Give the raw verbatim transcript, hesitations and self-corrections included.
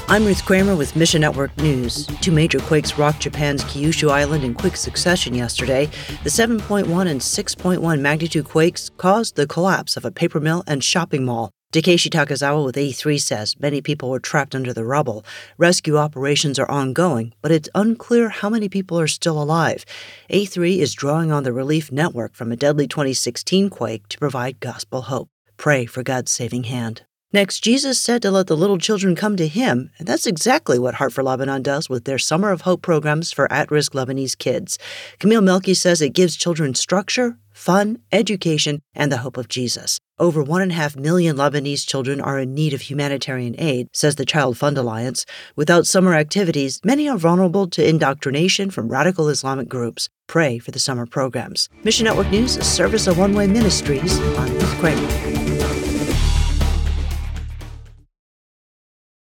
I'm Ruth Kramer with Mission Network News. Two major quakes rocked Japan's Kyushu Island in quick succession yesterday. The seven point one and six point one magnitude quakes caused the collapse of a paper mill and shopping mall. Takeshi Takazawa with A three says many people were trapped under the rubble. Rescue operations are ongoing, but it's unclear how many people are still alive. A three is drawing on the relief network from a deadly twenty sixteen quake to provide gospel hope. Pray for God's saving hand. Next, Jesus said to let the little children come to him, and that's exactly what Heart for Lebanon does with their Summer of Hope programs for at-risk Lebanese kids. Camille Melky says it gives children structure, fun, education, and the hope of Jesus. Over one and a half million Lebanese children are in need of humanitarian aid, says the Child Fund Alliance. Without summer activities, many are vulnerable to indoctrination from radical Islamic groups. Pray for the summer programs. Mission Network News, a service of One Way Ministries. I'm Ruth Kramer.